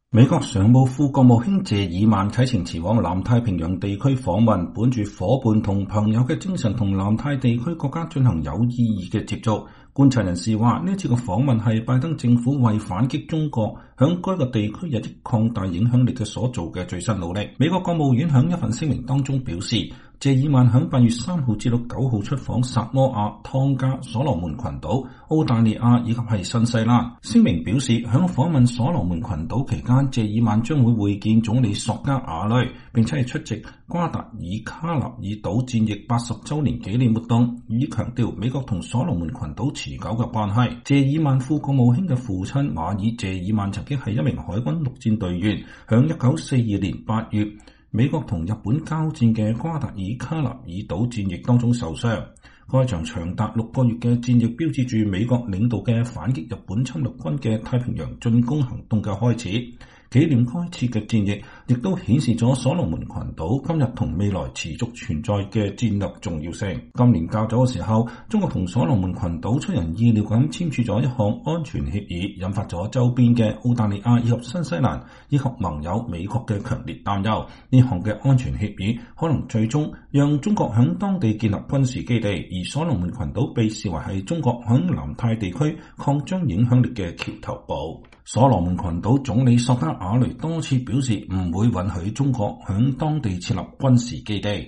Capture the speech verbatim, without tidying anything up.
美國常務副國務卿謝爾曼啟程前往南太平洋地區訪問，本住夥伴同朋友嘅精神，同南太地區國家進行有意義嘅接觸。觀察人士話，呢次嘅訪問係拜登政府為反擊中國響該個地區日益擴大影響力嘅所做嘅最新努力。美國國務院響一份聲明當中表示，謝爾曼響八月三號至到九號出訪薩摩亞、湯加、所羅門群島、澳大利亞以及係新西蘭。聲明表示，響訪問所羅門群島期間，謝爾曼將會會見總理索加瓦雷，並且係出席瓜達爾卡納爾島戰役八十週年紀念活動，以強調美國同所羅門群島持久嘅關係。謝爾曼副國務卿嘅父親馬爾謝爾曼曾經係一名海軍陸戰隊員，響一九四二年八月美國同日本交戰嘅瓜達爾卡納爾島戰役當中受傷。該場長達六個月嘅戰役標誌住美國領導嘅反擊日本侵略軍嘅太平洋進攻行動嘅開始。紀念該次嘅戰役，亦都顯示咗所羅門群島今日同未來持續存在嘅戰略重要性。今年較早嘅時候，中國同所羅門群島出人意料咁簽署咗一項安全協議，引發咗周邊嘅澳大利亞以及新西蘭以及盟友美國嘅強烈擔憂。呢項嘅安全協議可能最終讓中國響當地建立軍事基地，而所羅門群島被視為係中國響南太地區擴張影響力嘅橋頭堡。所羅門群島總理索加瓦雷多次表示唔會允許中國響當地設立軍事基地。